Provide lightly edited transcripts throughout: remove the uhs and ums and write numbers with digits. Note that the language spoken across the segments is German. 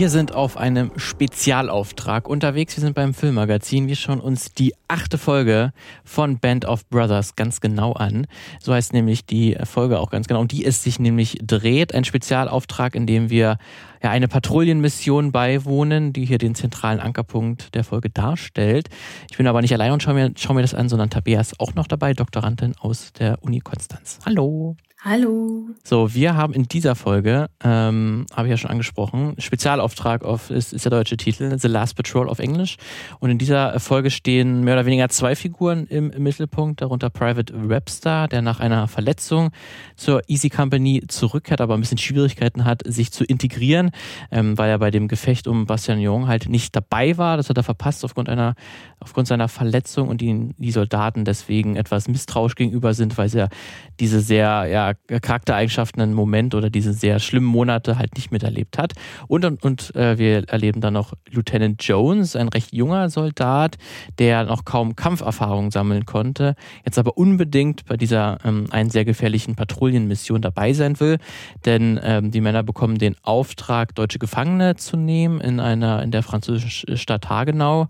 Wir sind auf einem Spezialauftrag unterwegs. Wir sind beim Filmmagazin. Wir schauen uns die 8. Folge von Band of Brothers ganz genau an. So heißt nämlich die Folge auch ganz genau, um die es sich nämlich dreht. Ein Spezialauftrag, in dem wir eine Patrouillenmission beiwohnen, die hier den zentralen Ankerpunkt der Folge darstellt. Ich bin aber nicht allein und schau mir das an, sondern Tabea ist auch noch dabei, Doktorandin aus der Uni Konstanz. Hallo. Hallo. So, wir haben in dieser Folge, habe ich ja schon angesprochen, Spezialauftrag ist der deutsche Titel, The Last Patrol auf Englisch. Und in dieser Folge stehen mehr oder weniger 2 Figuren im Mittelpunkt, darunter Private Webster, der nach einer Verletzung zur Easy Company zurückkehrt, aber ein bisschen Schwierigkeiten hat, sich zu integrieren, weil er bei dem Gefecht um Bastian halt nicht dabei war. Das hat er verpasst aufgrund seiner Verletzung und die Soldaten deswegen etwas misstrauisch gegenüber sind, weil sie diese sehr Charaktereigenschaften einen Moment oder diese sehr schlimmen Monate halt nicht miterlebt hat. Und wir erleben dann noch Lieutenant Jones, ein recht junger Soldat, der noch kaum Kampferfahrung sammeln konnte, jetzt aber unbedingt bei dieser einen sehr gefährlichen Patrouillenmission dabei sein will, denn die Männer bekommen den Auftrag, deutsche Gefangene zu nehmen in der französischen Stadt Hagenau.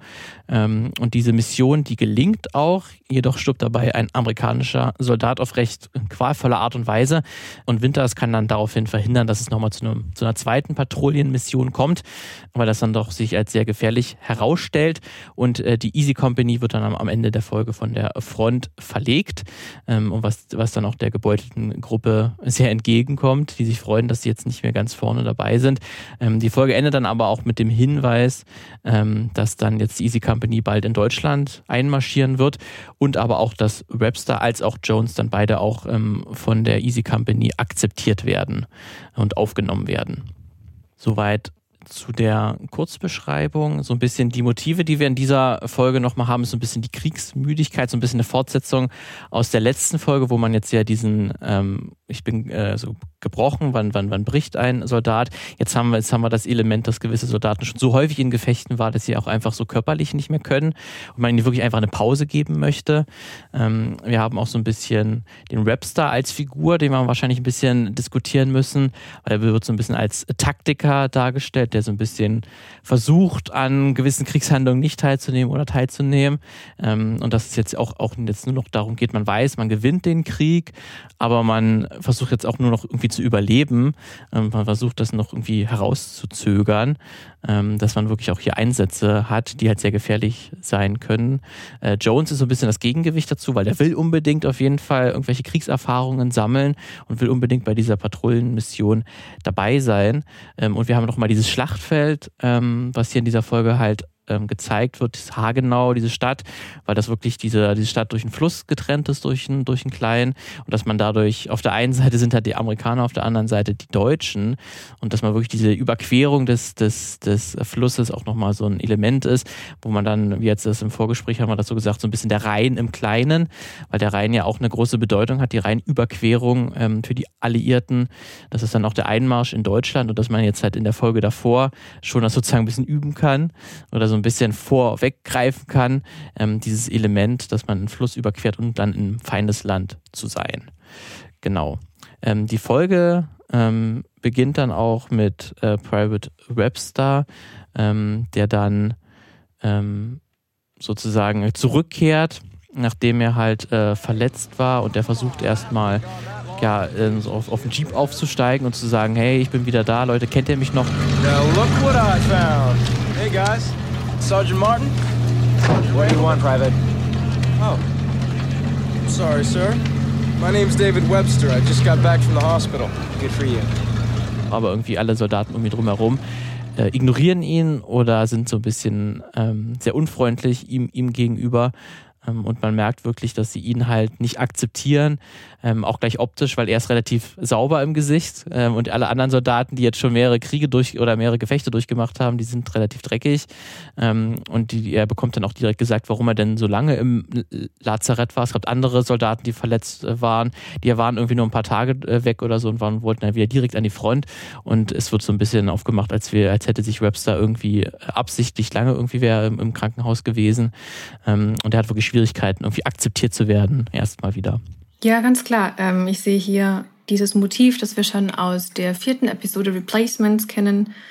Und diese Mission, die gelingt auch, jedoch stirbt dabei ein amerikanischer Soldat auf recht qualvolle Art und Weise. Und Winters kann dann daraufhin verhindern, dass es nochmal zu einer zweiten Patrouillenmission kommt, weil das dann doch sich als sehr gefährlich herausstellt. Und die Easy Company wird dann am Ende der Folge von der Front verlegt. Und was dann auch der gebeutelten Gruppe sehr entgegenkommt, die sich freuen, dass sie jetzt nicht mehr ganz vorne dabei sind. Die Folge endet dann aber auch mit dem Hinweis, dass dann jetzt die Easy Company bald in Deutschland einmarschieren wird und aber auch, dass Webster als auch Jones dann beide auch von der Easy Company akzeptiert werden und aufgenommen werden. Soweit zu der Kurzbeschreibung. So ein bisschen die Motive, die wir in dieser Folge nochmal haben, ist so ein bisschen die Kriegsmüdigkeit, so ein bisschen eine Fortsetzung aus der letzten Folge, wo man jetzt ja diesen ich bin so gebrochen, wann bricht ein Soldat. Jetzt haben wir das Element, dass gewisse Soldaten schon so häufig in Gefechten waren, dass sie auch einfach so körperlich nicht mehr können und man ihnen wirklich einfach eine Pause geben möchte. Wir haben auch so ein bisschen den Webster als Figur, den wir wahrscheinlich ein bisschen diskutieren müssen, weil er wird so ein bisschen als Taktiker dargestellt, der so ein bisschen versucht, an gewissen Kriegshandlungen nicht teilzunehmen oder teilzunehmen. Und dass es jetzt auch jetzt nur noch darum geht, man weiß, man gewinnt den Krieg, aber man versucht jetzt auch nur noch irgendwie zu überleben. Man versucht das noch irgendwie herauszuzögern, dass man wirklich auch hier Einsätze hat, die halt sehr gefährlich sein können. Jones ist so ein bisschen das Gegengewicht dazu, weil der will unbedingt auf jeden Fall irgendwelche Kriegserfahrungen sammeln und will unbedingt bei dieser Patrouillenmission dabei sein. Und wir haben noch mal dieses Schlachtfeld, was hier in dieser Folge halt gezeigt wird, das Hagenau, diese Stadt, weil das wirklich diese Stadt durch einen Fluss getrennt ist, durch einen kleinen, und dass man dadurch, auf der einen Seite sind halt die Amerikaner, auf der anderen Seite die Deutschen, und dass man wirklich diese Überquerung des Flusses auch nochmal so ein Element ist, wo man dann, wie jetzt das im Vorgespräch haben wir das so gesagt, so ein bisschen der Rhein im Kleinen, weil der Rhein ja auch eine große Bedeutung hat, die Rheinüberquerung für die Alliierten. Das ist dann auch der Einmarsch in Deutschland, und dass man jetzt halt in der Folge davor schon das sozusagen ein bisschen üben kann oder so ein bisschen vorweggreifen kann, dieses Element, dass man einen Fluss überquert und dann im Feindesland zu sein. Genau. Die Folge beginnt dann auch mit Private Webster, der dann sozusagen zurückkehrt, nachdem er halt verletzt war, und der versucht erstmal so auf den Jeep aufzusteigen und zu sagen, hey, ich bin wieder da, Leute, kennt ihr mich noch? Now look what I found. Hey guys, Sergeant Martin? What do you want, Private? Oh. Sorry, sir. My name's David Webster. I just got back from the hospital. Good for you. Aber irgendwie alle Soldaten um ihn drumherum ignorieren ihn oder sind so ein bisschen sehr unfreundlich ihm gegenüber. Und man merkt wirklich, dass sie ihn halt nicht akzeptieren, auch gleich optisch, weil er ist relativ sauber im Gesicht, und alle anderen Soldaten, die jetzt schon mehrere Kriege mehrere Gefechte durchgemacht haben, die sind relativ dreckig, und er bekommt dann auch direkt gesagt, warum er denn so lange im Lazarett war. Es gab andere Soldaten, die verletzt waren, die waren irgendwie nur ein paar Tage weg oder so und wollten dann wieder direkt an die Front, und es wird so ein bisschen aufgemacht, als hätte sich Webster irgendwie absichtlich lange irgendwie wäre im Krankenhaus gewesen, und er hat wirklich Schwierigkeiten, irgendwie akzeptiert zu werden, erstmal wieder. Ja, ganz klar. Ich sehe hier dieses Motiv, das wir schon aus der 4. Episode Replacements kennen,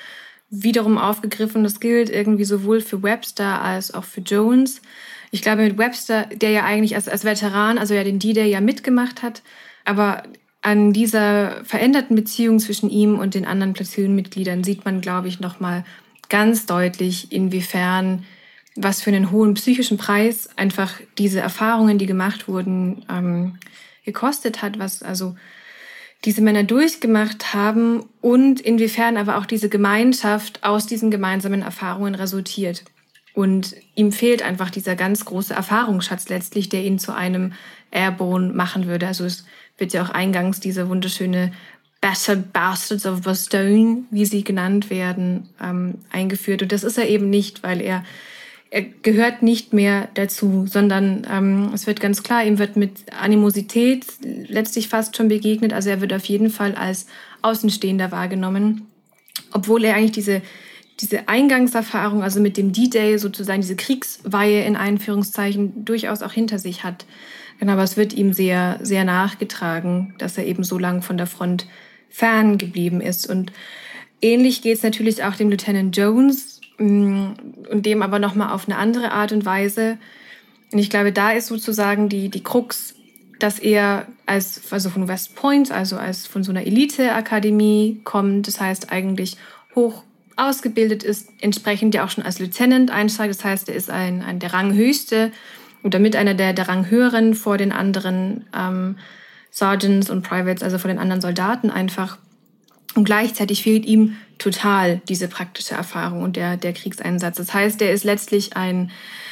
wiederum aufgegriffen. Das gilt irgendwie sowohl für Webster als auch für Jones. Ich glaube, mit Webster, der ja eigentlich als Veteran, also ja den D-Day ja mitgemacht hat, aber an dieser veränderten Beziehung zwischen ihm und den anderen Platoon-Mitgliedern sieht man, glaube ich, nochmal ganz deutlich, inwiefern, was für einen hohen psychischen Preis einfach diese Erfahrungen, die gemacht wurden, gekostet hat, was also diese Männer durchgemacht haben und inwiefern aber auch diese Gemeinschaft aus diesen gemeinsamen Erfahrungen resultiert. Und ihm fehlt einfach dieser ganz große Erfahrungsschatz letztlich, der ihn zu einem Airborne machen würde. Also es wird ja auch eingangs diese wunderschöne Battered Bastards of Bastogne, wie sie genannt werden, eingeführt. Und das ist er eben nicht, weil er gehört nicht mehr dazu, sondern es wird ganz klar, ihm wird mit Animosität letztlich fast schon begegnet. Also er wird auf jeden Fall als Außenstehender wahrgenommen, obwohl er eigentlich diese Eingangserfahrung, also mit dem D-Day sozusagen, diese Kriegsweihe in Anführungszeichen, durchaus auch hinter sich hat. Genau, aber es wird ihm sehr, sehr nachgetragen, dass er eben so lang von der Front fern geblieben ist. Und ähnlich geht es natürlich auch dem Lieutenant Jones und dem aber nochmal auf eine andere Art und Weise. Und ich glaube, da ist sozusagen die Krux, dass er also von West Point, also als von so einer Elite-Akademie kommt, das heißt eigentlich hoch ausgebildet ist, entsprechend ja auch schon als Lieutenant einsteigt. Das heißt, er ist der Ranghöchste oder mit einer der Ranghöheren vor den anderen Sergeants und Privates, also vor den anderen Soldaten einfach. Und gleichzeitig fehlt ihm total diese praktische Erfahrung und der Kriegseinsatz. Das heißt, er ist letztlich ein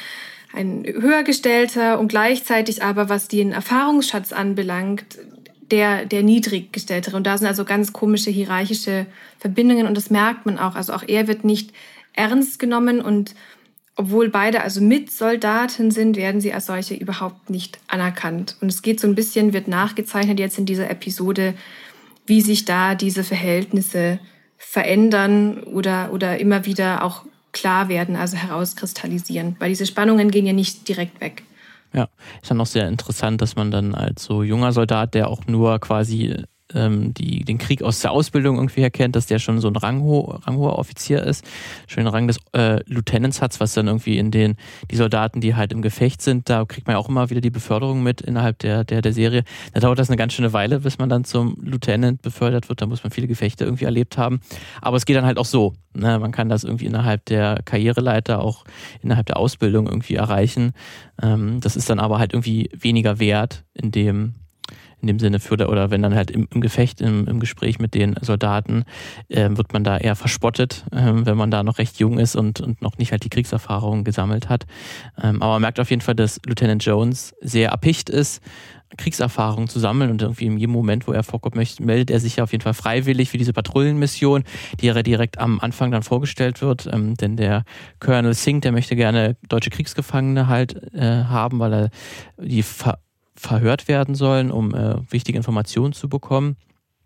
höhergestellter und gleichzeitig aber, was den Erfahrungsschatz anbelangt, der niedriggestelltere. Und da sind also ganz komische hierarchische Verbindungen und das merkt man auch. Also auch er wird nicht ernst genommen und obwohl beide also Mitsoldaten sind, werden sie als solche überhaupt nicht anerkannt. Und es geht so ein bisschen, wird nachgezeichnet jetzt in dieser Episode, wie sich da diese Verhältnisse verändern oder immer wieder auch klar werden, also herauskristallisieren. Weil diese Spannungen gehen ja nicht direkt weg. Ja, ist dann auch sehr interessant, dass man dann als so junger Soldat, der auch nur quasi den Krieg aus der Ausbildung irgendwie erkennt, dass der schon so ein ranghoher Offizier ist, schon den Rang des Lieutenants hat, was dann irgendwie die Soldaten, die halt im Gefecht sind, da kriegt man ja auch immer wieder die Beförderung mit innerhalb der Serie. Da dauert das eine ganz schöne Weile, bis man dann zum Lieutenant befördert wird, da muss man viele Gefechte irgendwie erlebt haben. Aber es geht dann halt auch so, ne? Man kann das irgendwie innerhalb der Karriereleiter, auch innerhalb der Ausbildung irgendwie erreichen. Das ist dann aber halt irgendwie weniger wert in dem Sinne oder wenn dann halt im Gefecht, im Gespräch mit den Soldaten, wird man da eher verspottet, wenn man da noch recht jung ist und noch nicht halt die Kriegserfahrung gesammelt hat. Aber man merkt auf jeden Fall, dass Lieutenant Jones sehr erpicht ist, Kriegserfahrung zu sammeln und irgendwie in jedem Moment, wo er vorkommt, meldet er sich ja auf jeden Fall freiwillig für diese Patrouillenmission, die ja direkt am Anfang dann vorgestellt wird, denn der Colonel Singh, der möchte gerne deutsche Kriegsgefangene halt haben, weil er die verhört werden sollen, um wichtige Informationen zu bekommen.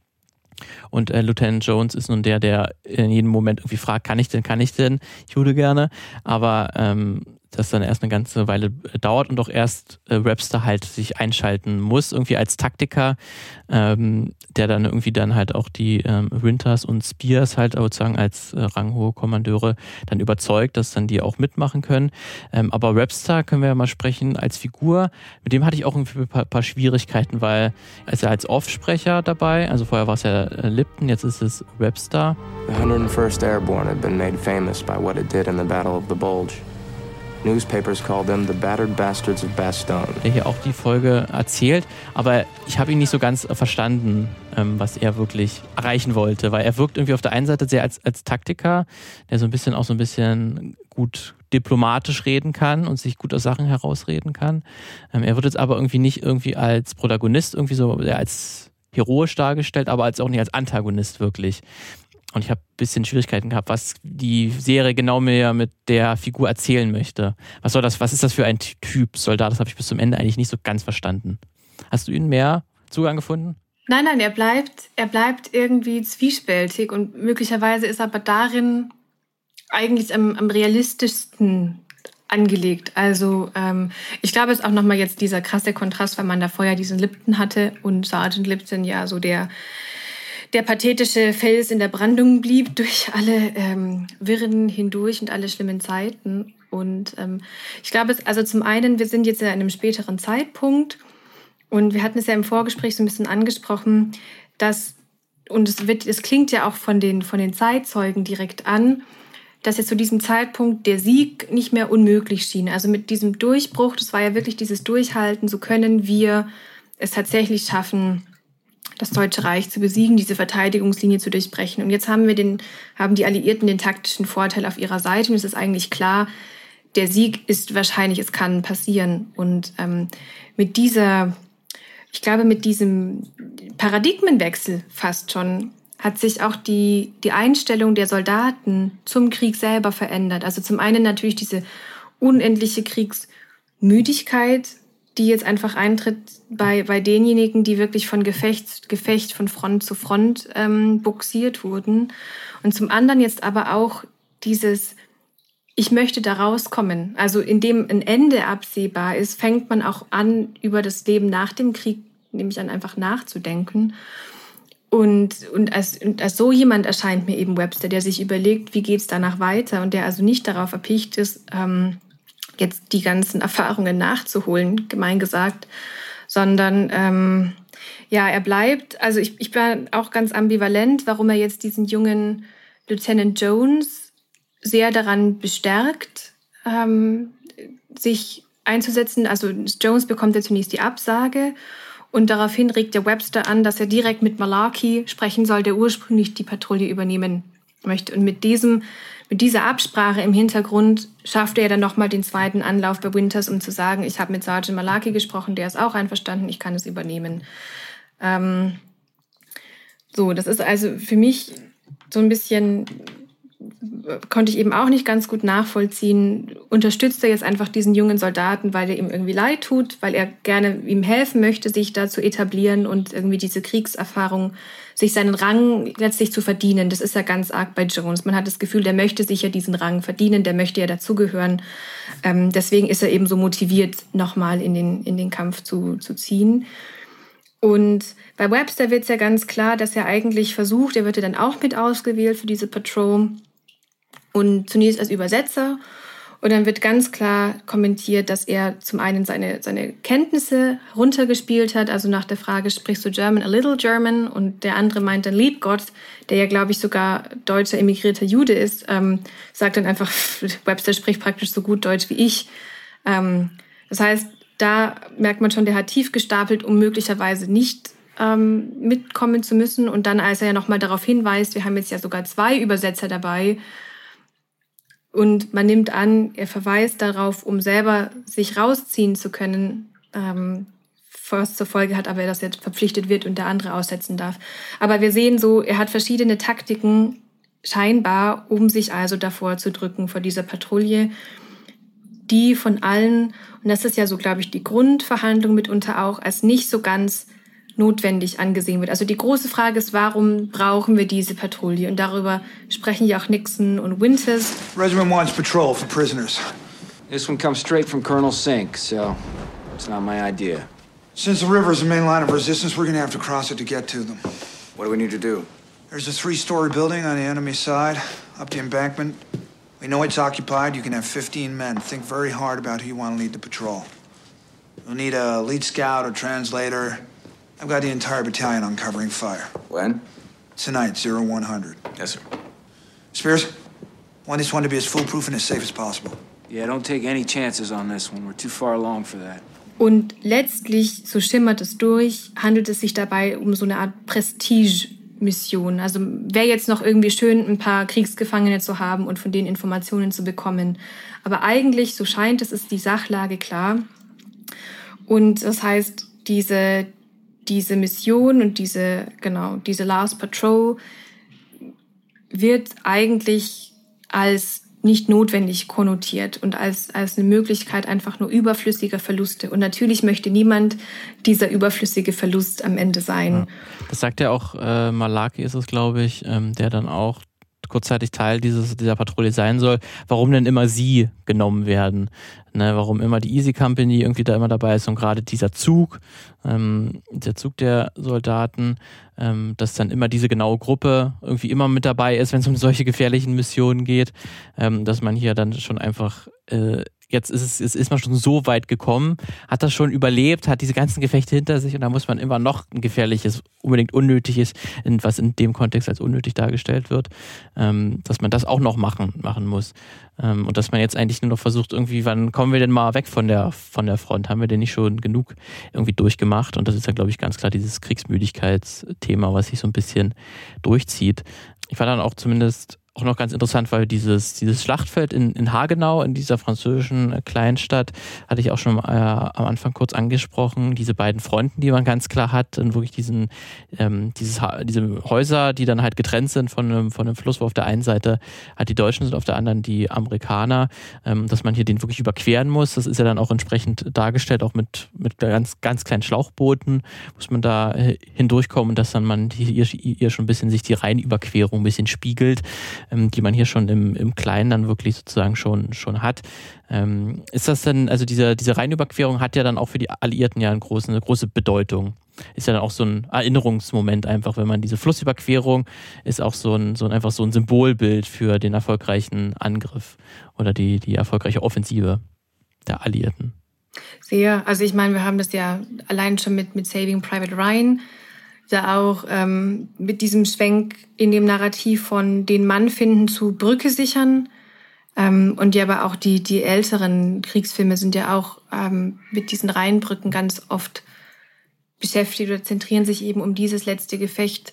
Und Lieutenant Jones ist nun der in jedem Moment irgendwie fragt, kann ich denn? Ich würde gerne. Aber das dann erst eine ganze Weile dauert und auch erst Webster halt sich einschalten muss, irgendwie als Taktiker, der dann irgendwie dann halt auch die Winters und Spears halt sozusagen als ranghohe Kommandeure dann überzeugt, dass dann die auch mitmachen können. Aber Webster können wir ja mal sprechen als Figur. Mit dem hatte ich auch irgendwie ein paar Schwierigkeiten, weil er ist ja als Offsprecher dabei, also vorher war es ja Lipton, jetzt ist es Webster. The 101st Airborne had been made famous by what it did in the Battle of the Bulge. Newspapers called them the battered bastards of Bastogne. Der hier auch die Folge erzählt, aber ich habe ihn nicht so ganz verstanden, was er wirklich erreichen wollte, weil er wirkt irgendwie auf der einen Seite sehr als Taktiker, der so ein bisschen gut diplomatisch reden kann und sich gut aus Sachen herausreden kann. Er wird jetzt aber irgendwie als Protagonist irgendwie so als heroisch dargestellt, aber auch nicht als Antagonist wirklich. Und ich habe ein bisschen Schwierigkeiten gehabt, was die Serie genau mehr mit der Figur erzählen möchte. Was ist das für ein Typ Soldat? Das habe ich bis zum Ende eigentlich nicht so ganz verstanden. Hast du ihnen mehr Zugang gefunden? Nein, er bleibt irgendwie zwiespältig und möglicherweise ist aber darin eigentlich am realistischsten angelegt. Also ich glaube, es ist auch nochmal jetzt dieser krasse Kontrast, weil man da vorher diesen Lipton hatte und Sergeant Lipton ja so der der pathetische Fels in der Brandung blieb durch alle Wirren hindurch und alle schlimmen Zeiten. Und ich glaube, also zum einen, wir sind jetzt in einem späteren Zeitpunkt und wir hatten es ja im Vorgespräch so ein bisschen angesprochen, dass, und es klingt ja auch von den Zeitzeugen direkt an, dass jetzt zu diesem Zeitpunkt der Sieg nicht mehr unmöglich schien. Also mit diesem Durchbruch, das war ja wirklich dieses Durchhalten, so können wir es tatsächlich schaffen, das Deutsche Reich zu besiegen, diese Verteidigungslinie zu durchbrechen. Und jetzt haben die Alliierten den taktischen Vorteil auf ihrer Seite und es ist eigentlich klar, der Sieg ist wahrscheinlich, es kann passieren. Und mit diesem Paradigmenwechsel fast schon hat sich auch die Einstellung der Soldaten zum Krieg selber verändert. Also zum einen natürlich diese unendliche Kriegsmüdigkeit, die jetzt einfach eintritt bei denjenigen, die wirklich von Gefecht von Front zu Front buxiert wurden. Und zum anderen jetzt aber auch dieses, ich möchte da rauskommen. Also indem ein Ende absehbar ist, fängt man auch an, über das Leben nach dem Krieg, nämlich an einfach nachzudenken. Und als so jemand erscheint mir eben Webster, der sich überlegt, wie geht's danach weiter und der also nicht darauf erpicht ist, jetzt die ganzen Erfahrungen nachzuholen, gemein gesagt, sondern er bleibt, also ich bin auch ganz ambivalent, warum er jetzt diesen jungen Lieutenant Jones sehr daran bestärkt, sich einzusetzen. Also Jones bekommt ja zunächst die Absage und daraufhin regt der Webster an, dass er direkt mit Malarkey sprechen soll, der ursprünglich die Patrouille übernehmen möchte. Und mit dieser Absprache im Hintergrund schafft er dann nochmal den zweiten Anlauf bei Winters, um zu sagen, ich habe mit Sergeant Malarkey gesprochen, der ist auch einverstanden, ich kann es übernehmen. Das ist also für mich so ein bisschen, konnte ich eben auch nicht ganz gut nachvollziehen, unterstützt er jetzt einfach diesen jungen Soldaten, weil er ihm irgendwie leid tut, weil er gerne ihm helfen möchte, sich da zu etablieren und irgendwie diese Kriegserfahrung, sich seinen Rang letztlich zu verdienen. Das ist ja ganz arg bei Jones. Man hat das Gefühl, der möchte sich ja diesen Rang verdienen, der möchte ja dazugehören. Deswegen ist er eben so motiviert, nochmal in den Kampf zu ziehen. Und bei Webster wird es ja ganz klar, dass er eigentlich versucht, er wird ja dann auch mit ausgewählt für diese Patrol und zunächst als Übersetzer. Und dann wird ganz klar kommentiert, dass er zum einen seine Kenntnisse runtergespielt hat, also nach der Frage, sprichst du German, a little German? Und der andere meint dann, Liebgott, der ja, glaube ich, sogar deutscher emigrierter Jude ist, sagt dann einfach, Webster spricht praktisch so gut Deutsch wie ich. Das heißt, da merkt man schon, der hat tief gestapelt, um möglicherweise nicht mitkommen zu müssen. Und dann, als er ja nochmal darauf hinweist, wir haben jetzt ja sogar 2 Übersetzer dabei, und man nimmt an, er verweist darauf, um selber sich rausziehen zu können, was zur Folge hat, aber dass er verpflichtet wird und der andere aussetzen darf. Aber wir sehen so, er hat verschiedene Taktiken scheinbar, um sich also davor zu drücken, vor dieser Patrouille, die von allen, und das ist ja so, glaube ich, die Grundverhandlung mitunter auch, als nicht so ganz notwendig angesehen wird. Also die große Frage ist, warum brauchen wir diese Patrouille? Und darüber sprechen ja auch Nixon und Winters. Regiment wants patrol for prisoners. This one comes straight from Colonel Sink, so it's not my idea. Since the river is the main line of resistance, we're gonna have to cross it to get to them. What do we need to do? There's a 3-story building on the enemy side, up the embankment. We know it's occupied. You can have 15 men. Think very hard about who you want to lead the patrol. You'll need a lead scout or translator. I've got the entire battalion on covering fire. When? Tonight, 0100. Yes, sir. Spears, I want this one to be as foolproof and as safe as possible. Yeah, don't take any chances on this one. We're too far along for that. Und letztlich, so schimmert es durch, handelt es sich dabei um so eine Art Prestige-Mission. Also wäre jetzt noch irgendwie schön, ein paar Kriegsgefangene zu haben und von denen Informationen zu bekommen. Aber eigentlich, so scheint es, ist die Sachlage klar. Und das heißt, diese Mission und diese Last Patrol wird eigentlich als nicht notwendig konnotiert und als eine Möglichkeit einfach nur überflüssiger Verluste. Und natürlich möchte niemand dieser überflüssige Verlust am Ende sein. Ja. Das sagt ja auch Malarkey ist es, glaube ich, der dann auch kurzzeitig Teil dieser Patrouille sein soll. Warum denn immer sie genommen werden? ne, warum immer die Easy Company irgendwie da immer dabei ist und gerade dieser Zug der Soldaten, dass dann immer diese genaue Gruppe irgendwie immer mit dabei ist, wenn es um solche gefährlichen Missionen geht, dass man hier dann schon einfach jetzt ist man schon so weit gekommen, hat das schon überlebt, hat diese ganzen Gefechte hinter sich und da muss man immer noch ein gefährliches, unbedingt unnötiges, was in dem Kontext als unnötig dargestellt wird, dass man das auch noch machen muss. Und dass man jetzt eigentlich nur noch versucht, irgendwie, wann kommen wir denn mal weg von der Front? Haben wir denn nicht schon genug irgendwie durchgemacht? Und das ist ja, glaube ich, ganz klar dieses Kriegsmüdigkeitsthema, was sich so ein bisschen durchzieht. Ich fand dann auch zumindest auch noch ganz interessant, weil dieses Schlachtfeld in Hagenau, in dieser französischen Kleinstadt, hatte ich auch schon am Anfang kurz angesprochen, diese beiden Fronten, die man ganz klar hat, und wirklich diese Häuser, die dann halt getrennt sind von einem Fluss, wo auf der einen Seite halt die Deutschen sind, auf der anderen die Amerikaner, dass man hier den wirklich überqueren muss. Das ist ja dann auch entsprechend dargestellt, auch mit ganz, ganz kleinen Schlauchbooten muss man da hindurchkommen und dass dann man hier schon ein bisschen sich die Rheinüberquerung ein bisschen spiegelt, die man hier schon im Kleinen dann wirklich sozusagen schon hat. Ist das denn, also diese Rheinüberquerung hat ja dann auch für die Alliierten ja eine große Bedeutung. Ist ja dann auch so ein Erinnerungsmoment einfach, wenn man diese Flussüberquerung ist auch einfach so ein Symbolbild für den erfolgreichen Angriff oder die erfolgreiche Offensive der Alliierten. Sehr, also ich meine, wir haben das ja allein schon mit Saving Private Ryan, ja auch mit diesem Schwenk in dem Narrativ von den Mann finden zu Brücke sichern. Und ja, aber auch die älteren Kriegsfilme sind ja auch mit diesen Rheinbrücken ganz oft beschäftigt oder zentrieren sich eben um dieses letzte Gefecht,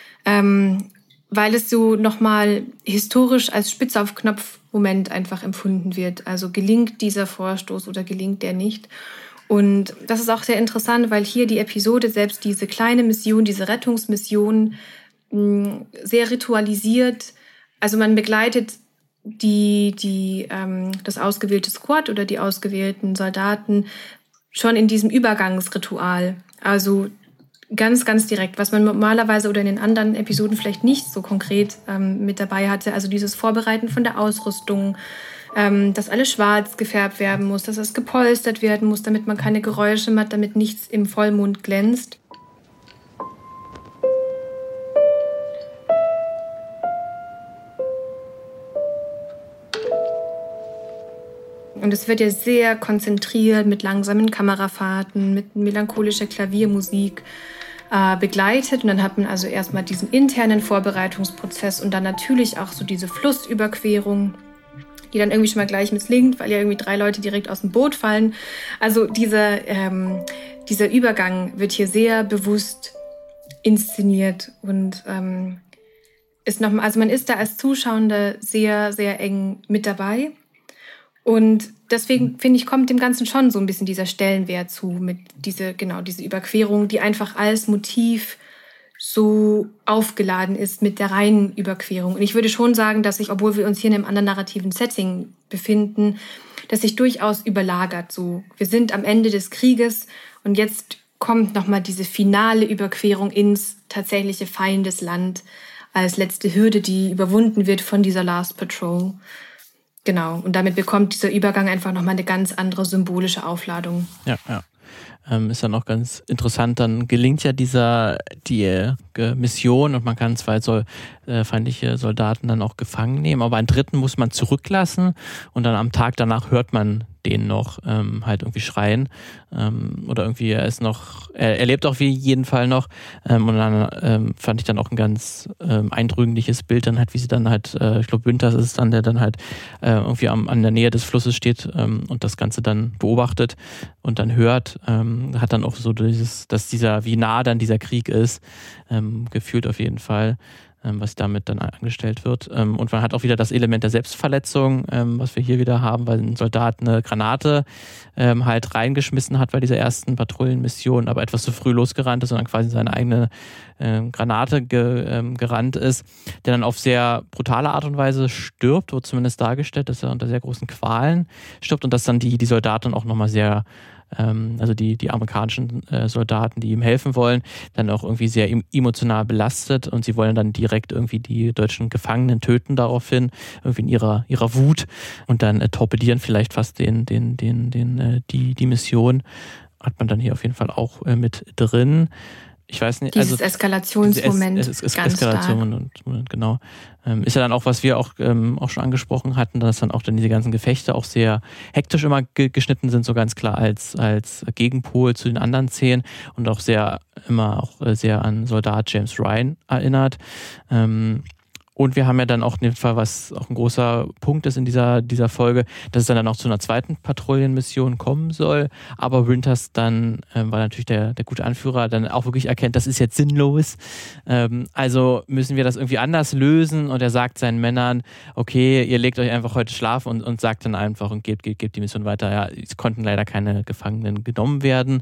weil es so nochmal historisch als Spitze auf Knopf-Moment einfach empfunden wird. Also gelingt dieser Vorstoß oder gelingt der nicht? Und das ist auch sehr interessant, weil hier die Episode, selbst diese kleine Mission, diese Rettungsmission, sehr ritualisiert. Also man begleitet das ausgewählte Squad oder die ausgewählten Soldaten schon in diesem Übergangsritual. Also ganz, ganz direkt, was man normalerweise oder in den anderen Episoden vielleicht nicht so konkret mit dabei hatte. Also dieses Vorbereiten von der Ausrüstung, dass alles schwarz gefärbt werden muss, dass es gepolstert werden muss, damit man keine Geräusche macht, damit nichts im Vollmond glänzt. Und es wird ja sehr konzentriert mit langsamen Kamerafahrten, mit melancholischer Klaviermusik begleitet. Und dann hat man also erstmal diesen internen Vorbereitungsprozess und dann natürlich auch so diese Flussüberquerung, die dann irgendwie schon mal gleich misslingt, weil ja irgendwie 3 Leute direkt aus dem Boot fallen. Also dieser Übergang wird hier sehr bewusst inszeniert und also man ist da als Zuschauender sehr, sehr eng mit dabei. Und deswegen, finde ich, kommt dem Ganzen schon so ein bisschen dieser Stellenwert zu, mit diese Überquerung, die einfach als Motiv so aufgeladen ist mit der reinen Überquerung. Und ich würde schon sagen, dass sich, obwohl wir uns hier in einem anderen narrativen Setting befinden, dass sich durchaus überlagert. So, wir sind am Ende des Krieges und jetzt kommt nochmal diese finale Überquerung ins tatsächliche Feindesland als letzte Hürde, die überwunden wird von dieser Last Patrol. Genau, und damit bekommt dieser Übergang einfach nochmal eine ganz andere symbolische Aufladung. Ja. Ist dann auch ganz interessant, dann gelingt ja die Mission und man kann 2 feindliche Soldaten dann auch gefangen nehmen, aber einen dritten muss man zurücklassen und dann am Tag danach hört man den noch halt irgendwie schreien oder irgendwie er lebt auf jeden Fall noch und dann fand ich dann auch ein ganz eindrückliches Bild dann halt, wie sie dann halt, ich glaube Winters ist es dann, der dann halt irgendwie an der Nähe des Flusses steht und das Ganze dann beobachtet und dann hört, hat dann auch so wie nah dann dieser Krieg ist, gefühlt auf jeden Fall, was damit dann angestellt wird. Und man hat auch wieder das Element der Selbstverletzung, was wir hier wieder haben, weil ein Soldat eine Granate halt reingeschmissen hat bei dieser ersten Patrouillenmission, aber etwas zu früh losgerannt ist und dann quasi seine eigene Granate gerannt ist, der dann auf sehr brutale Art und Weise stirbt, wird zumindest dargestellt, dass er unter sehr großen Qualen stirbt und dass dann die Soldatin auch nochmal sehr also die amerikanischen Soldaten, die ihm helfen wollen, dann auch irgendwie sehr emotional belastet und sie wollen dann direkt irgendwie die deutschen Gefangenen töten daraufhin, irgendwie in ihrer Wut und dann torpedieren vielleicht fast die Mission. Hat man dann hier auf jeden Fall auch mit drin. Ich weiß nicht, dieses Eskalationsmoment, ganz Eskalation und genau. Ist ja dann auch, was wir auch schon angesprochen hatten, dass dann auch dann diese ganzen Gefechte auch sehr hektisch immer geschnitten sind, so ganz klar als Gegenpol zu den anderen Szenen und auch sehr an Soldat James Ryan erinnert. Und wir haben ja dann auch in dem Fall, was auch ein großer Punkt ist in dieser Folge, dass es dann auch zu einer zweiten Patrouillenmission kommen soll. Aber Winters dann, weil natürlich der gute Anführer dann auch wirklich erkennt, das ist jetzt sinnlos. Also müssen wir das irgendwie anders lösen. Und er sagt seinen Männern, okay, ihr legt euch einfach heute schlafen und sagt dann einfach und gebt die Mission weiter. Ja, es konnten leider keine Gefangenen genommen werden.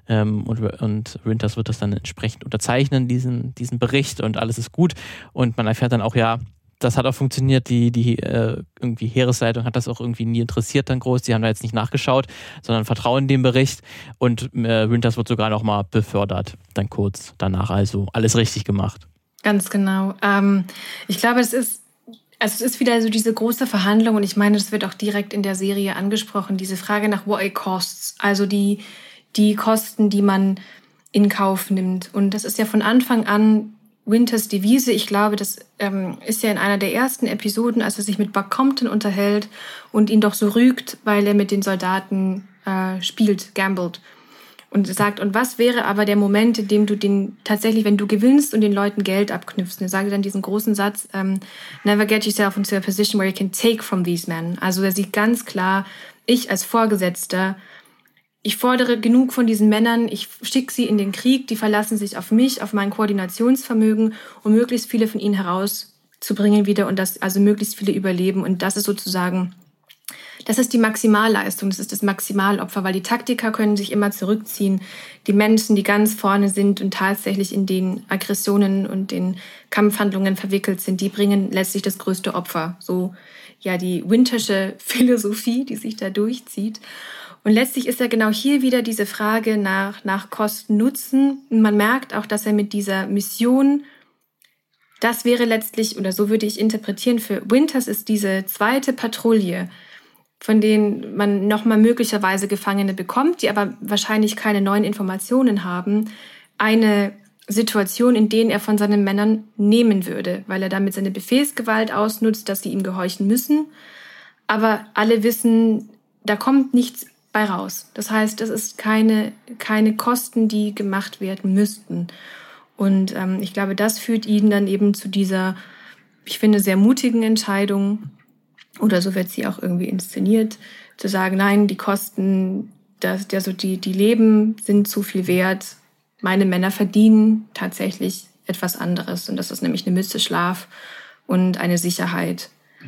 Und Winters wird das dann entsprechend unterzeichnen, diesen Bericht und alles ist gut. Und man erfährt dann auch, ja, das hat auch funktioniert, die irgendwie Heeresleitung hat das auch irgendwie nie interessiert dann groß, die haben da jetzt nicht nachgeschaut, sondern vertrauen dem Bericht und Winters wird sogar noch mal befördert, dann kurz danach, also alles richtig gemacht. Ganz genau. Ich glaube, es ist wieder so diese große Verhandlung und ich meine, das wird auch direkt in der Serie angesprochen, diese Frage nach what it costs, also die Kosten, die man in Kauf nimmt und das ist ja von Anfang an Winters Devise, ich glaube, das ist ja in einer der ersten Episoden, als er sich mit Buck Compton unterhält und ihn doch so rügt, weil er mit den Soldaten gambelt. Und sagt, und was wäre aber der Moment, in dem du tatsächlich, wenn du gewinnst und den Leuten Geld abknüpfst. Und er sagt dann diesen großen Satz, never get yourself into a position where you can take from these men. Also er sieht ganz klar, ich als Vorgesetzter, ich fordere genug von diesen Männern, ich schicke sie in den Krieg, die verlassen sich auf mich, auf mein Koordinationsvermögen, um möglichst viele von ihnen herauszubringen wieder und dass also möglichst viele überleben. Und das ist sozusagen, das ist die Maximalleistung, das ist das Maximalopfer, weil die Taktiker können sich immer zurückziehen. Die Menschen, die ganz vorne sind und tatsächlich in den Aggressionen und den Kampfhandlungen verwickelt sind, die bringen letztlich das größte Opfer. So ja die Wintersche Philosophie, die sich da durchzieht. Und letztlich ist ja genau hier wieder diese Frage nach Kosten-Nutzen. Und man merkt auch, dass er mit dieser Mission, das wäre letztlich, oder so würde ich interpretieren, für Winters ist diese zweite Patrouille, von denen man nochmal möglicherweise Gefangene bekommt, die aber wahrscheinlich keine neuen Informationen haben, eine Situation, in denen er von seinen Männern nehmen würde, weil er damit seine Befehlsgewalt ausnutzt, dass sie ihm gehorchen müssen. Aber alle wissen, da kommt nichts bei raus. Das heißt, es ist keine Kosten, die gemacht werden müssten. Und ich glaube, das führt ihn dann eben zu dieser, ich finde, sehr mutigen Entscheidung, oder so wird sie auch irgendwie inszeniert, zu sagen, nein, die Kosten, die Leben sind zu viel wert. Meine Männer verdienen tatsächlich etwas anderes. Und das ist nämlich eine Mütze Schlaf und eine Sicherheit.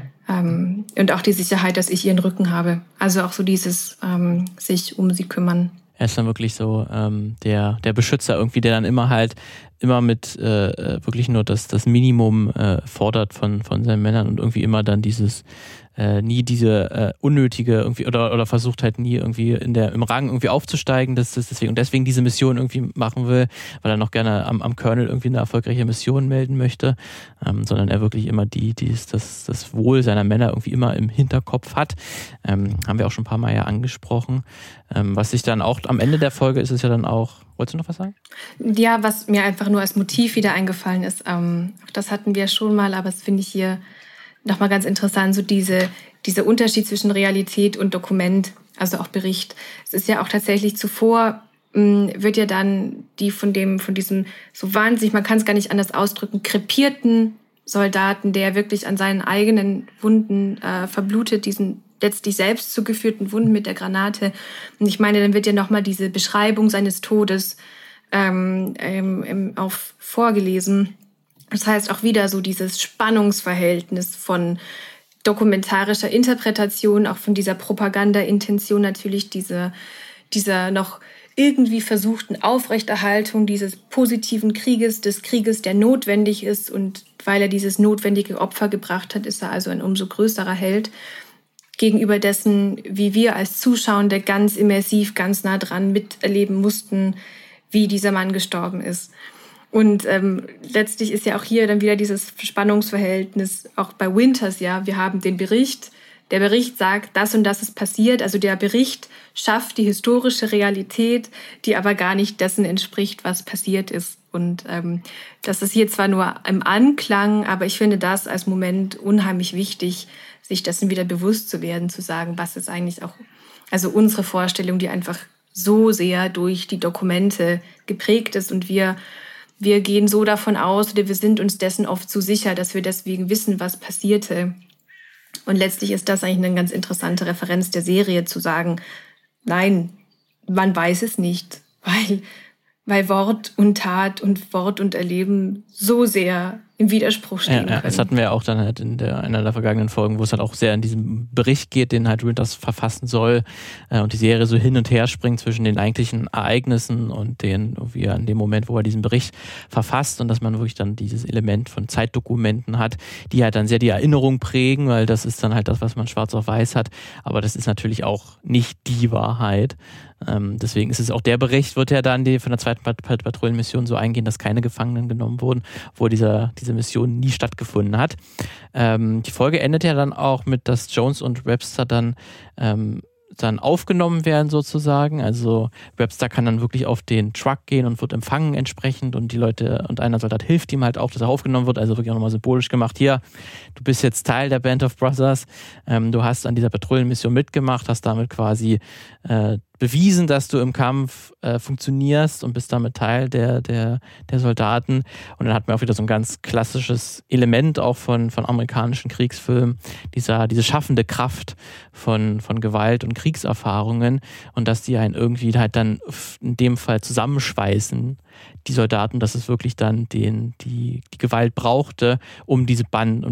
Und auch die Sicherheit, dass ich ihren Rücken habe. Also auch so dieses sich um sie kümmern. Er ist dann wirklich so der Beschützer irgendwie, der dann immer mit wirklich nur das Minimum fordert von seinen Männern und irgendwie immer dann nie diese unnötige irgendwie oder versucht halt nie irgendwie im Rang irgendwie aufzusteigen, deswegen diese Mission irgendwie machen will, weil er noch gerne am Colonel irgendwie eine erfolgreiche Mission melden möchte, sondern er wirklich immer das Wohl seiner Männer irgendwie immer im Hinterkopf hat. Haben wir auch schon ein paar Mal ja angesprochen. Was sich dann auch am Ende der Folge ist es ja dann auch. Wolltest du noch was sagen? Ja, was mir einfach nur als Motiv wieder eingefallen ist, das hatten wir schon mal, aber das finde ich hier nochmal ganz interessant, so dieser Unterschied zwischen Realität und Dokument, also auch Bericht. Es ist ja auch tatsächlich zuvor, wird ja dann von diesem so wahnsinnig, man kann es gar nicht anders ausdrücken, krepierten Soldaten, der wirklich an seinen eigenen Wunden verblutet, diesen letztlich selbst zugeführten Wunden mit der Granate. Und ich meine, dann wird ja nochmal diese Beschreibung seines Todes vorgelesen. Das heißt auch wieder so dieses Spannungsverhältnis von dokumentarischer Interpretation, auch von dieser Propaganda-Intention natürlich, dieser noch irgendwie versuchten Aufrechterhaltung dieses positiven Krieges, des Krieges, der notwendig ist. Und weil er dieses notwendige Opfer gebracht hat, ist er also ein umso größerer Held. gegenüber dessen, wie wir als Zuschauende ganz immersiv, ganz nah dran miterleben mussten, wie dieser Mann gestorben ist. Und letztlich ist ja auch hier dann wieder dieses Spannungsverhältnis, auch bei Winters, ja, wir haben den Bericht, der Bericht sagt, das und das ist passiert, also der Bericht schafft die historische Realität, die aber gar nicht dessen entspricht, was passiert ist. Und das ist hier zwar nur im Anklang, aber ich finde das als Moment unheimlich wichtig, sich dessen wieder bewusst zu werden, zu sagen, was ist eigentlich auch, also unsere Vorstellung, die einfach so sehr durch die Dokumente geprägt ist und wir gehen so davon aus oder wir sind uns dessen oft zu sicher, dass wir deswegen wissen, was passierte. Und letztlich ist das eigentlich eine ganz interessante Referenz der Serie, zu sagen, nein, man weiß es nicht, weil Wort und Tat und Wort und Erleben so sehr im Widerspruch stehen können. Das hatten wir auch dann halt in einer der vergangenen Folgen, wo es halt auch sehr in diesem Bericht geht, den halt Winters verfassen soll und die Serie so hin und her springt zwischen den eigentlichen Ereignissen und den, wie er in dem Moment, wo er diesen Bericht verfasst und dass man wirklich dann dieses Element von Zeitdokumenten hat, die halt dann sehr die Erinnerung prägen, weil das ist dann halt das, was man schwarz auf weiß hat, aber das ist natürlich auch nicht die Wahrheit. Deswegen ist es auch der Bericht, wird ja dann von der zweiten Patrouillenmission so eingehen, dass keine Gefangenen genommen wurden, wo diese Mission nie stattgefunden hat. Die Folge endet ja dann auch mit, dass Jones und Webster dann aufgenommen werden sozusagen. Also Webster kann dann wirklich auf den Truck gehen und wird empfangen entsprechend und die Leute und einer Soldat hilft ihm halt auch, dass er aufgenommen wird. Also wirklich auch nochmal symbolisch gemacht. Hier, du bist jetzt Teil der Band of Brothers. Du hast an dieser Patrouillenmission mitgemacht, hast damit quasi bewiesen, dass du im Kampf funktionierst und bist damit Teil der Soldaten. Und dann hat man auch wieder so ein ganz klassisches Element auch von amerikanischen Kriegsfilmen, diese schaffende Kraft von Gewalt und Kriegserfahrungen und dass die einen irgendwie halt dann in dem Fall zusammenschweißen, die Soldaten, dass es wirklich dann die Gewalt brauchte, um diese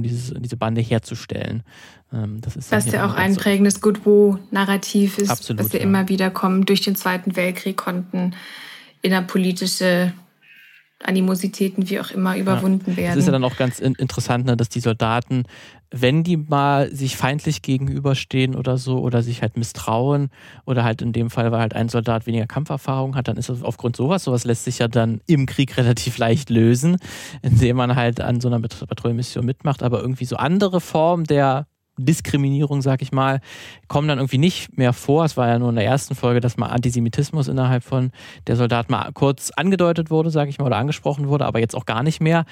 Bande herzustellen. Das ist was ja auch ein prägendes Good-Wo-Narrativ ist, absolut, was wir immer wieder kommen. Durch den Zweiten Weltkrieg konnten innerpolitische Animositäten, wie auch immer, überwunden werden. Das ist ja dann auch ganz interessant, ne, dass die Soldaten, wenn die mal sich feindlich gegenüberstehen oder so oder sich halt misstrauen oder halt in dem Fall, weil halt ein Soldat weniger Kampferfahrung hat, dann ist das aufgrund sowas lässt sich ja dann im Krieg relativ leicht lösen, indem man halt an so einer Patrouillenmission mitmacht, aber irgendwie so andere Formen der Diskriminierung, sag ich mal, kommen dann irgendwie nicht mehr vor. Es war ja nur in der ersten Folge, dass mal Antisemitismus innerhalb von der Soldaten mal kurz angedeutet wurde, sag ich mal, oder angesprochen wurde, aber jetzt auch gar nicht mehr.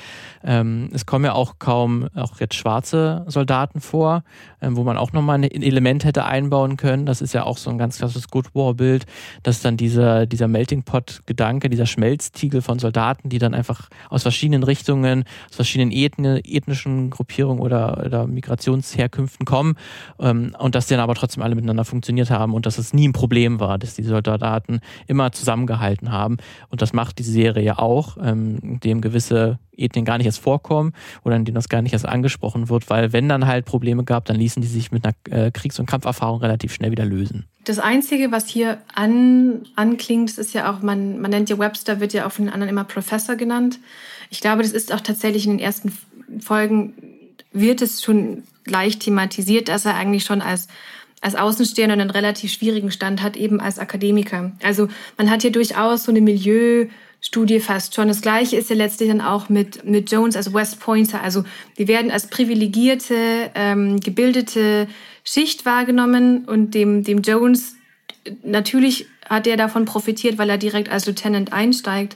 Es kommen ja auch kaum auch jetzt schwarze Soldaten vor, wo man auch nochmal ein Element hätte einbauen können. Das ist ja auch so ein ganz klassisches Good War-Bild, dass dann dieser Melting Pot-Gedanke, dieser Schmelztiegel von Soldaten, die dann einfach aus verschiedenen Richtungen, aus verschiedenen ethnischen Gruppierungen oder Migrationsherkünften kommen und dass die dann aber trotzdem alle miteinander funktioniert haben und dass es nie ein Problem war, dass die Soldaten immer zusammengehalten haben. Und das macht die Serie ja auch, indem gewisse Ethnien gar nicht erst vorkommen oder in denen das gar nicht erst angesprochen wird, weil wenn dann halt Probleme gab, dann ließen die sich mit einer Kriegs- und Kampferfahrung relativ schnell wieder lösen. Das Einzige, was hier anklingt, das ist ja auch, man nennt ja Webster, wird ja auch von den anderen immer Professor genannt. Ich glaube, das ist auch tatsächlich in den ersten Folgen, wird es schon leicht thematisiert, dass er eigentlich schon als Außenstehender einen relativ schwierigen Stand hat, eben als Akademiker. Also man hat hier durchaus so eine Milieustudie fast schon. Das Gleiche ist ja letztlich dann auch mit Jones als West Pointer. Also wir werden als privilegierte, gebildete Schicht wahrgenommen und dem Jones, natürlich hat er davon profitiert, weil er direkt als Lieutenant einsteigt.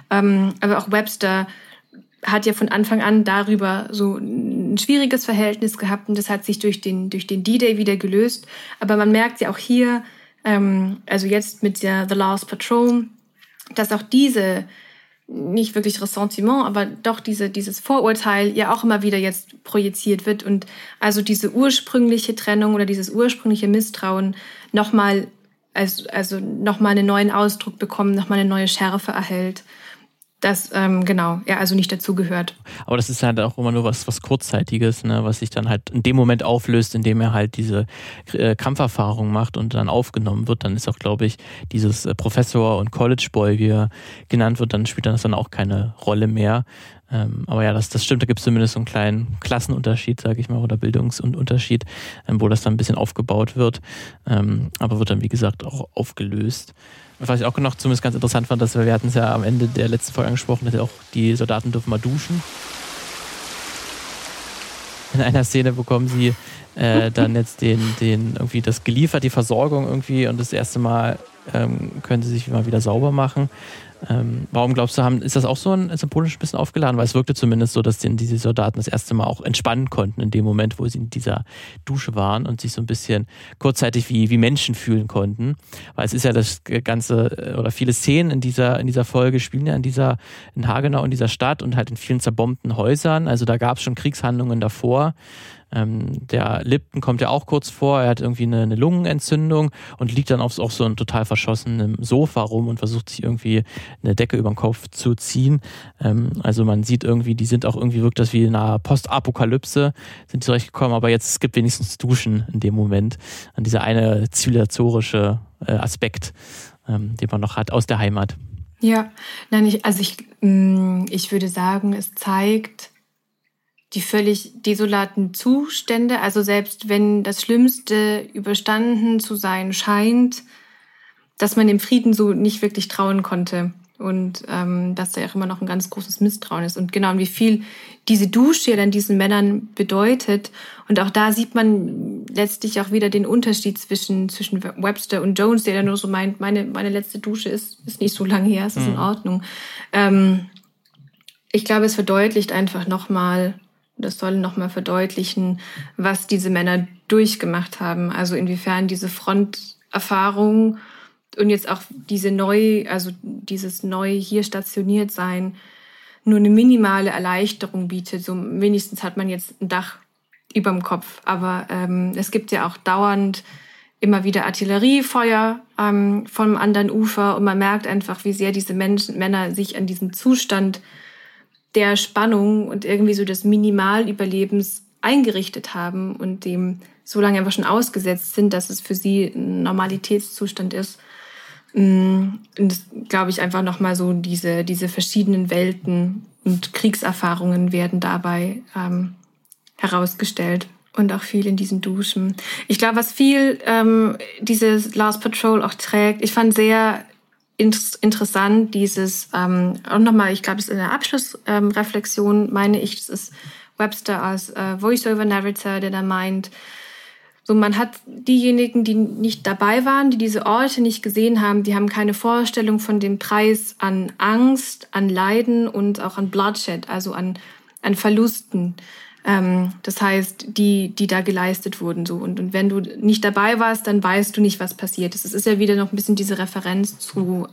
Aber auch Webster hat ja von Anfang an darüber so ein schwieriges Verhältnis gehabt und das hat sich durch den D-Day wieder gelöst. Aber man merkt ja auch hier, also jetzt mit der The Last Patrol, dass auch diese, nicht wirklich Ressentiment, aber doch dieses Vorurteil ja auch immer wieder jetzt projiziert wird und also diese ursprüngliche Trennung oder dieses ursprüngliche Misstrauen nochmal einen neuen Ausdruck bekommen, nochmal eine neue Schärfe erhält. das, also nicht dazugehört. Aber das ist halt auch immer nur was Kurzzeitiges, ne, was sich dann halt in dem Moment auflöst, indem er halt diese Kampferfahrung macht und dann aufgenommen wird. Dann ist auch, glaube ich, dieses Professor und College Boy, wie er genannt wird, dann spielt das dann auch keine Rolle mehr. Aber ja, das stimmt, da gibt es zumindest so einen kleinen Klassenunterschied, sage ich mal, oder Bildungsunterschied, wo das dann ein bisschen aufgebaut wird, aber wird dann, wie gesagt, auch aufgelöst. Was ich auch noch zumindest ganz interessant fand, dass wir hatten es ja am Ende der letzten Folge angesprochen, dass auch die Soldaten dürfen mal duschen. In einer Szene bekommen sie dann jetzt den irgendwie das geliefert, die Versorgung irgendwie, und das erste Mal können sie sich mal wieder sauber machen. Warum glaubst du, ist das auch so ein symbolisch ein bisschen aufgeladen? Weil es wirkte zumindest so, dass diese Soldaten das erste Mal auch entspannen konnten in dem Moment, wo sie in dieser Dusche waren und sich so ein bisschen kurzzeitig wie Menschen fühlen konnten. Weil es ist ja das ganze, oder viele Szenen in dieser Folge spielen ja in Hagenau, in dieser Stadt und halt in vielen zerbombten Häusern. Also da gab es schon Kriegshandlungen davor. Der Lipton kommt ja auch kurz vor, er hat irgendwie eine Lungenentzündung und liegt dann auf so einem total verschossenen Sofa rum und versucht sich irgendwie eine Decke über den Kopf zu ziehen. Also man sieht irgendwie, die sind auch irgendwie, wirkt das wie in einer Postapokalypse, sind die zurechtgekommen, aber jetzt, es gibt wenigstens Duschen in dem Moment. Und dieser eine zivilisatorische Aspekt, den man noch hat aus der Heimat. Ja, nein, ich würde sagen, es zeigt die völlig desolaten Zustände, also selbst wenn das Schlimmste überstanden zu sein scheint, dass man dem Frieden so nicht wirklich trauen konnte und dass da ja auch immer noch ein ganz großes Misstrauen ist und genau, und wie viel diese Dusche ja dann diesen Männern bedeutet, und auch da sieht man letztlich auch wieder den Unterschied zwischen Webster und Jones, der dann nur so meint, meine letzte Dusche ist nicht so lange her, es ist in Ordnung. Ich glaube, es verdeutlicht einfach nochmal, das soll nochmal verdeutlichen, was diese Männer durchgemacht haben. Also inwiefern diese Fronterfahrung und jetzt auch dieses neu hier stationiert sein nur eine minimale Erleichterung bietet. So wenigstens hat man jetzt ein Dach überm Kopf. Aber es gibt ja auch dauernd immer wieder Artilleriefeuer vom anderen Ufer und man merkt einfach, wie sehr diese Männer sich an diesen Zustand der Spannung und irgendwie so des Minimalüberlebens eingerichtet haben und dem so lange einfach schon ausgesetzt sind, dass es für sie ein Normalitätszustand ist. Und das, glaube ich, einfach nochmal so diese verschiedenen Welten und Kriegserfahrungen werden dabei herausgestellt. Und auch viel in diesen Duschen. Ich glaube, was viel dieses Last Patrol auch trägt, ich fand sehr interessant, dieses, auch nochmal, ich glaube, es ist in der Abschlussreflexion, meine ich, das ist Webster als Voice-over-Narrator, der da meint, so man hat diejenigen, die nicht dabei waren, die diese Orte nicht gesehen haben, die haben keine Vorstellung von dem Preis an Angst, an Leiden und auch an Bloodshed, also an Verlusten. Das heißt, die da geleistet wurden. So. Und wenn du nicht dabei warst, dann weißt du nicht, was passiert ist. Es ist ja wieder noch ein bisschen diese Referenz zu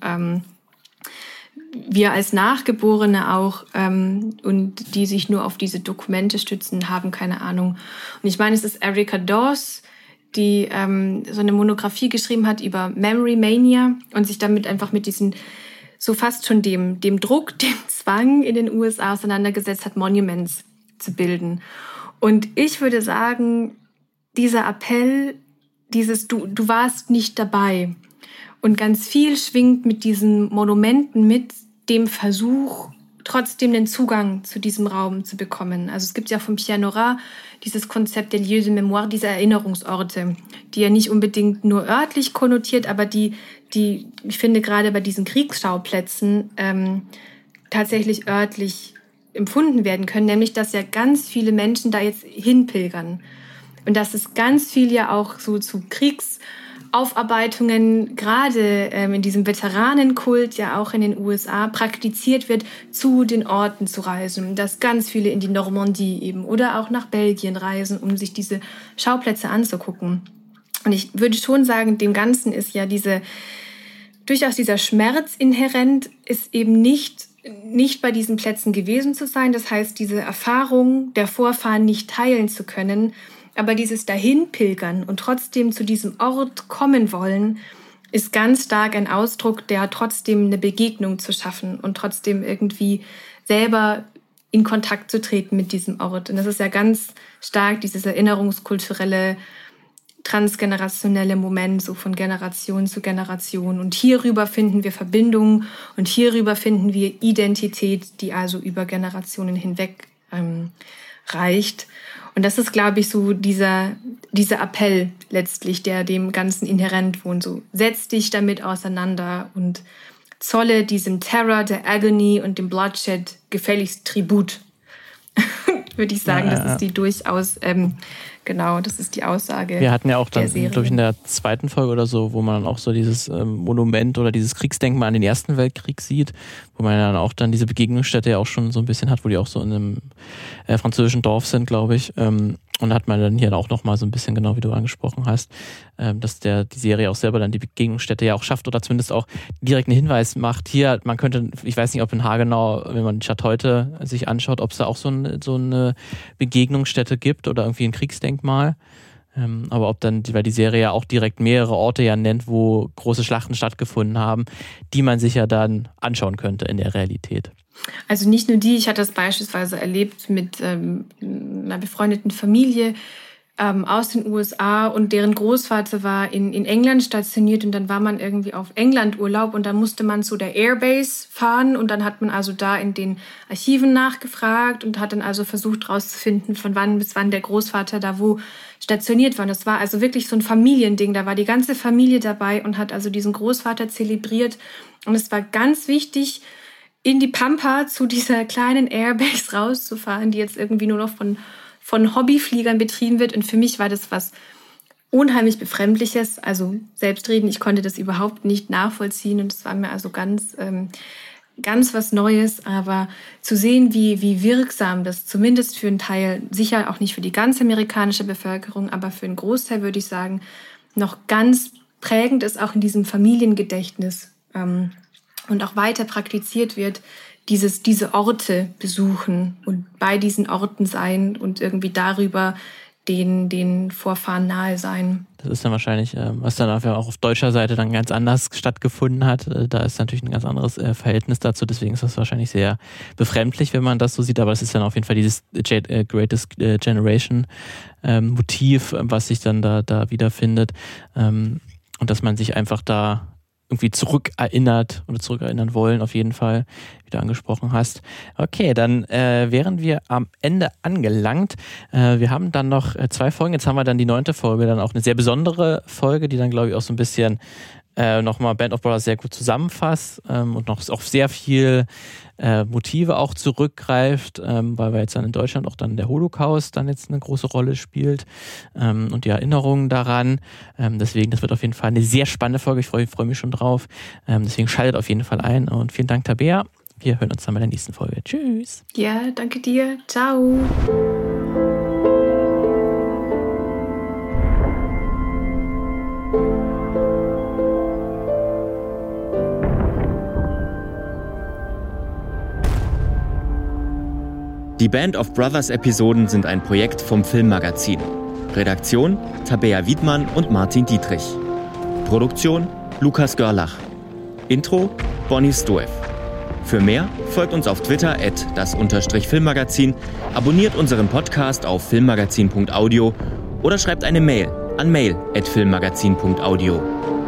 wir als Nachgeborene auch und die sich nur auf diese Dokumente stützen, haben keine Ahnung. Und ich meine, es ist Erica Dawes, die so eine Monographie geschrieben hat über Memory Mania und sich damit einfach mit diesen so fast schon dem Druck, dem Zwang in den USA auseinandergesetzt hat, Monuments zu bilden. Und ich würde sagen, dieser Appell, dieses du warst nicht dabei und ganz viel schwingt mit diesen Monumenten mit dem Versuch, trotzdem den Zugang zu diesem Raum zu bekommen. Also es gibt ja von Pierre Nora dieses Konzept der Lieux de Mémoire, diese Erinnerungsorte, die ja nicht unbedingt nur örtlich konnotiert, aber die ich finde gerade bei diesen Kriegsschauplätzen tatsächlich örtlich empfunden werden können, nämlich dass ja ganz viele Menschen da jetzt hinpilgern und dass es ganz viel ja auch so zu Kriegsaufarbeitungen gerade in diesem Veteranenkult ja auch in den USA praktiziert wird, zu den Orten zu reisen, dass ganz viele in die Normandie eben oder auch nach Belgien reisen, um sich diese Schauplätze anzugucken. Und ich würde schon sagen, dem Ganzen ist ja durchaus dieser Schmerz inhärent, ist eben nicht bei diesen Plätzen gewesen zu sein. Das heißt, diese Erfahrung der Vorfahren nicht teilen zu können, aber dieses Dahinpilgern und trotzdem zu diesem Ort kommen wollen, ist ganz stark ein Ausdruck, der trotzdem eine Begegnung zu schaffen und trotzdem irgendwie selber in Kontakt zu treten mit diesem Ort. Und das ist ja ganz stark dieses erinnerungskulturelle, transgenerationelle Moment, so von Generation zu Generation. Und hierüber finden wir Verbindungen und hierüber finden wir Identität, die also über Generationen hinweg reicht. Und das ist, glaube ich, so dieser Appell letztlich, der dem Ganzen inhärent wohnt. So, setz dich damit auseinander und zolle diesem Terror, der Agony und dem Bloodshed gefälligst Tribut. Würde ich sagen, das ist die durchaus, das ist die Aussage. Wir hatten ja auch dann, glaube ich, in der zweiten Folge oder so, wo man dann auch so dieses Monument oder dieses Kriegsdenkmal an den Ersten Weltkrieg sieht, wo man dann auch dann diese Begegnungsstätte ja auch schon so ein bisschen hat, wo die auch so in einem französischen Dorf sind, glaube ich. Und hat man dann hier auch nochmal so ein bisschen, genau wie du angesprochen hast, dass die Serie auch selber dann die Begegnungsstätte ja auch schafft oder zumindest auch direkt einen Hinweis macht. Hier, man könnte, ich weiß nicht, ob in Hagenau, wenn man die Stadt heute sich anschaut, ob es da auch so eine Begegnungsstätte gibt oder irgendwie ein Kriegsdenkmal. Aber ob dann, weil die Serie ja auch direkt mehrere Orte ja nennt, wo große Schlachten stattgefunden haben, die man sich ja dann anschauen könnte in der Realität. Also nicht nur die, ich hatte das beispielsweise erlebt mit einer befreundeten Familie aus den USA und deren Großvater war in England stationiert und dann war man irgendwie auf England-Urlaub und dann musste man zu der Airbase fahren und dann hat man also da in den Archiven nachgefragt und hat dann also versucht herauszufinden, von wann bis wann der Großvater da wo stationiert war. Und das war also wirklich so ein Familiending, da war die ganze Familie dabei und hat also diesen Großvater zelebriert und es war ganz wichtig, in die Pampa zu dieser kleinen Airbase rauszufahren, die jetzt irgendwie nur noch von Hobbyfliegern betrieben wird. Und für mich war das was unheimlich Befremdliches. Also selbstredend, ich konnte das überhaupt nicht nachvollziehen. Und es war mir also ganz was Neues. Aber zu sehen, wie wirksam das zumindest für einen Teil, sicher auch nicht für die ganze amerikanische Bevölkerung, aber für einen Großteil, würde ich sagen, noch ganz prägend ist, auch in diesem Familiengedächtnis und auch weiter praktiziert wird, diese Orte besuchen und bei diesen Orten sein und irgendwie darüber den Vorfahren nahe sein. Das ist dann wahrscheinlich, was dann auch auf deutscher Seite dann ganz anders stattgefunden hat. Da ist natürlich ein ganz anderes Verhältnis dazu, deswegen ist das wahrscheinlich sehr befremdlich, wenn man das so sieht, aber es ist dann auf jeden Fall dieses Greatest Generation Motiv, was sich dann da wiederfindet, und dass man sich einfach da irgendwie zurückerinnern wollen, auf jeden Fall, wie du angesprochen hast. Okay, dann wären wir am Ende angelangt. Wir haben dann noch 2 Folgen. Jetzt haben wir dann die 9. Folge, dann auch eine sehr besondere Folge, die dann, glaube ich, auch so ein bisschen nochmal Band of Brothers sehr gut zusammenfasst und noch auf sehr viel Motive auch zurückgreift, weil wir jetzt dann in Deutschland auch dann der Holocaust dann jetzt eine große Rolle spielt und die Erinnerungen daran. Deswegen, das wird auf jeden Fall eine sehr spannende Folge. Ich freue mich schon drauf. Deswegen schaltet auf jeden Fall ein und vielen Dank, Tabea. Wir hören uns dann bei der nächsten Folge. Tschüss. Ja, danke dir. Ciao. Die Band of Brothers Episoden sind ein Projekt vom Filmmagazin. Redaktion Tabea Wiedmann und Martin Dietrich. Produktion Lukas Görlach. Intro Bonnie Stoev. Für mehr folgt uns auf Twitter @das_Filmmagazin, abonniert unseren Podcast auf filmmagazin.audio oder schreibt eine Mail an mail@filmmagazin.audio.